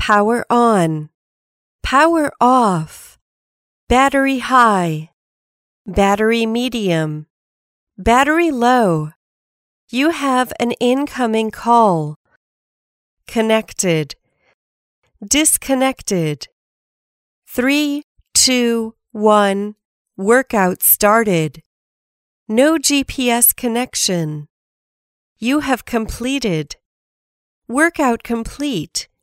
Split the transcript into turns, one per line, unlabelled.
Power on, power off, battery high, battery medium, battery low. You have an incoming call. Connected, disconnected. 3, 2, 1, workout started. No GPS connection. You have completed. Workout complete.